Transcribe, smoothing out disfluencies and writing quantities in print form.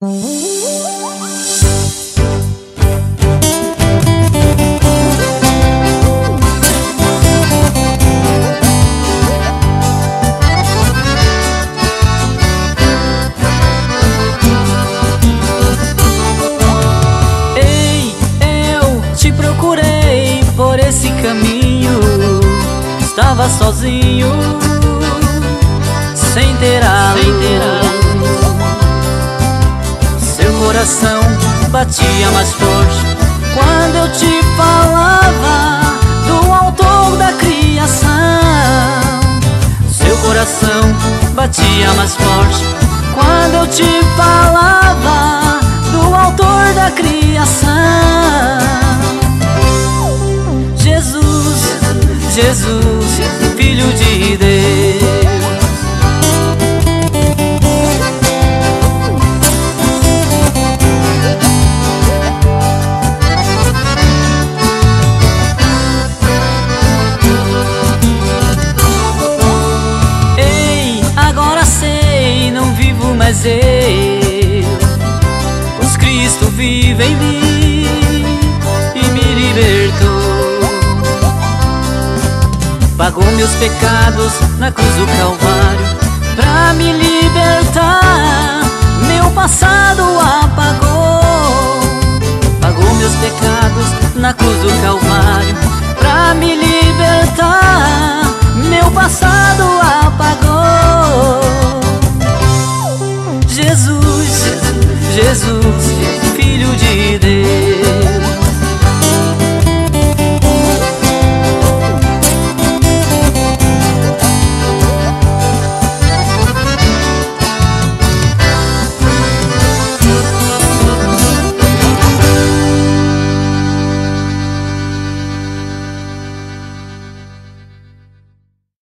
Ei, eu te procurei por esse caminho. Estava sozinho, sem ter a luz. Seu coração batia mais forte quando eu te falava do autor da criação. Seu coração batia mais forte quando eu te falava do autor da criação. Jesus, Jesus, Filho de Deus. Mas os Cristo vive em mim e me libertou. Pagou meus pecados na cruz do Calvário pra me libertar. Meu passado apagou. Pagou meus pecados na cruz do Calvário pra me libertar. Meu passado apagou. Jesus, Jesus,